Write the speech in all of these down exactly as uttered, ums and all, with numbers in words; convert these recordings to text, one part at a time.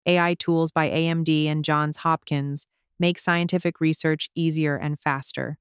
A I tools by A M D and Johns Hopkins make scientific research easier and faster.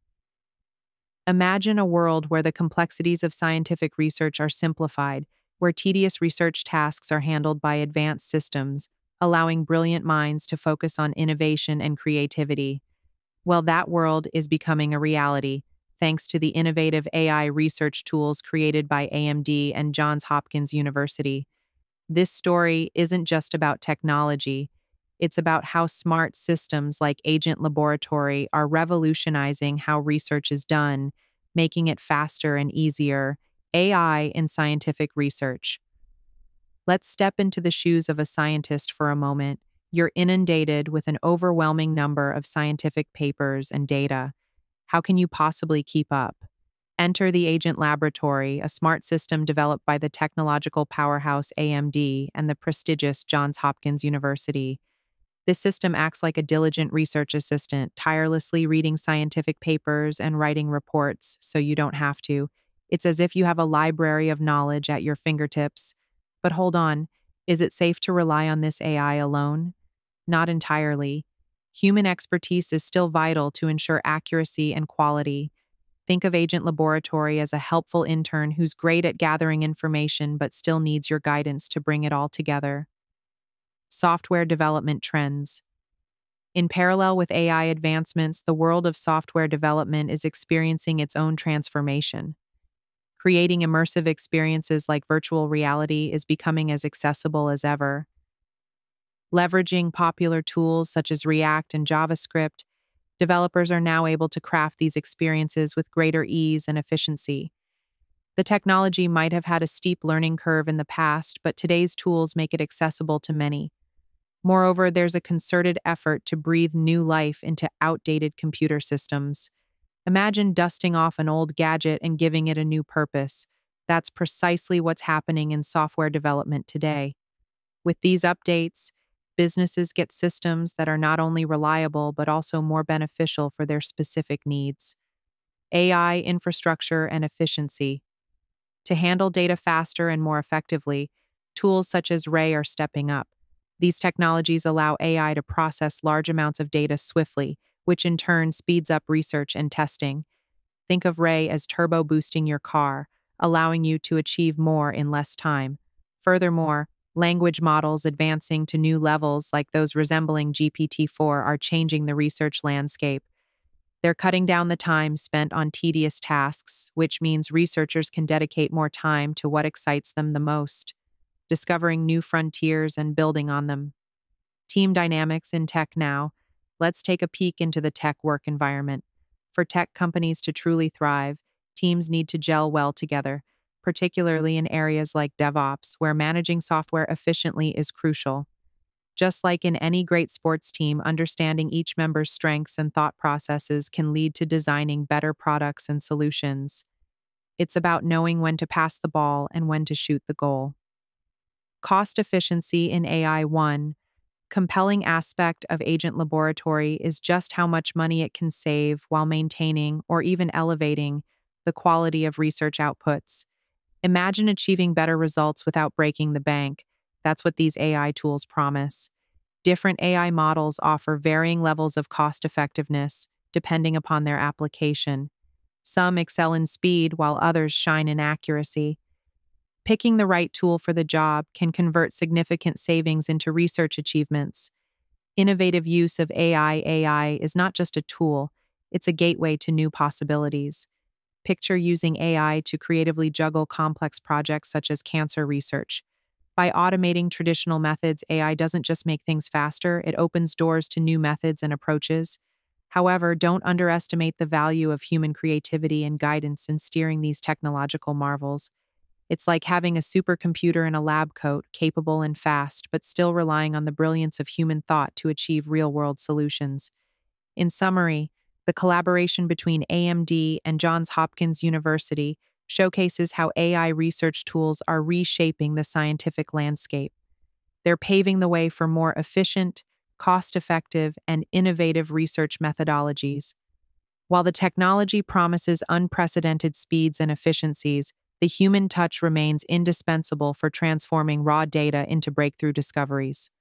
Imagine a world where the complexities of scientific research are simplified, where tedious research tasks are handled by advanced systems, allowing brilliant minds to focus on innovation and creativity. Well, that world is becoming a reality, thanks to the innovative A I research tools created by A M D and Johns Hopkins University. This story isn't just about technology, it's about how smart systems like Agent Laboratory are revolutionizing how research is done, making it faster and easier. A I in scientific research. Let's step into the shoes of a scientist for a moment. You're inundated with an overwhelming number of scientific papers and data. How can you possibly keep up? Enter the Agent Laboratory, a smart system developed by the technological powerhouse A M D and the prestigious Johns Hopkins University. This system acts like a diligent research assistant, tirelessly reading scientific papers and writing reports so you don't have to. It's as if you have a library of knowledge at your fingertips. But hold on, is it safe to rely on this A I alone? Not entirely. Human expertise is still vital to ensure accuracy and quality. Think of Agent Laboratory as a helpful intern who's great at gathering information but still needs your guidance to bring it all together. Software development trends. In parallel with A I advancements, the world of software development is experiencing its own transformation. Creating immersive experiences like virtual reality is becoming as accessible as ever. Leveraging popular tools such as React and JavaScript, developers are now able to craft these experiences with greater ease and efficiency. The technology might have had a steep learning curve in the past, but today's tools make it accessible to many. Moreover, there's a concerted effort to breathe new life into outdated computer systems. Imagine dusting off an old gadget and giving it a new purpose. That's precisely what's happening in software development today. With these updates, businesses get systems that are not only reliable but also more beneficial for their specific needs. A I infrastructure and efficiency. To handle data faster and more effectively, tools such as Ray are stepping up. These technologies allow A I to process large amounts of data swiftly, which in turn speeds up research and testing. Think of Ray as turbo boosting your car, allowing you to achieve more in less time. Furthermore, language models advancing to new levels like those resembling G P T four are changing the research landscape. They're cutting down the time spent on tedious tasks, which means researchers can dedicate more time to what excites them the most, discovering new frontiers and building on them. Team dynamics in tech now. Let's take a peek into the tech work environment. For tech companies to truly thrive, teams need to gel well together, particularly in areas like DevOps, where managing software efficiently is crucial. Just like in any great sports team, understanding each member's strengths and thought processes can lead to designing better products and solutions. It's about knowing when to pass the ball and when to shoot the goal. Cost efficiency in A I. One compelling aspect of Agent Laboratory is just how much money it can save while maintaining or even elevating the quality of research outputs. Imagine achieving better results without breaking the bank. That's what these A I tools promise. Different A I models offer varying levels of cost effectiveness, depending upon their application. Some excel in speed, while others shine in accuracy. Picking the right tool for the job can convert significant savings into research achievements. Innovative use of A I. A I is not just a tool, it's a gateway to new possibilities. Picture using A I to creatively juggle complex projects such as cancer research. By automating traditional methods, A I doesn't just make things faster, it opens doors to new methods and approaches. However, don't underestimate the value of human creativity and guidance in steering these technological marvels. It's like having a supercomputer in a lab coat, capable and fast, but still relying on the brilliance of human thought to achieve real-world solutions. In summary, the collaboration between A M D and Johns Hopkins University showcases how A I research tools are reshaping the scientific landscape. They're paving the way for more efficient, cost-effective, and innovative research methodologies. While the technology promises unprecedented speeds and efficiencies, the human touch remains indispensable for transforming raw data into breakthrough discoveries.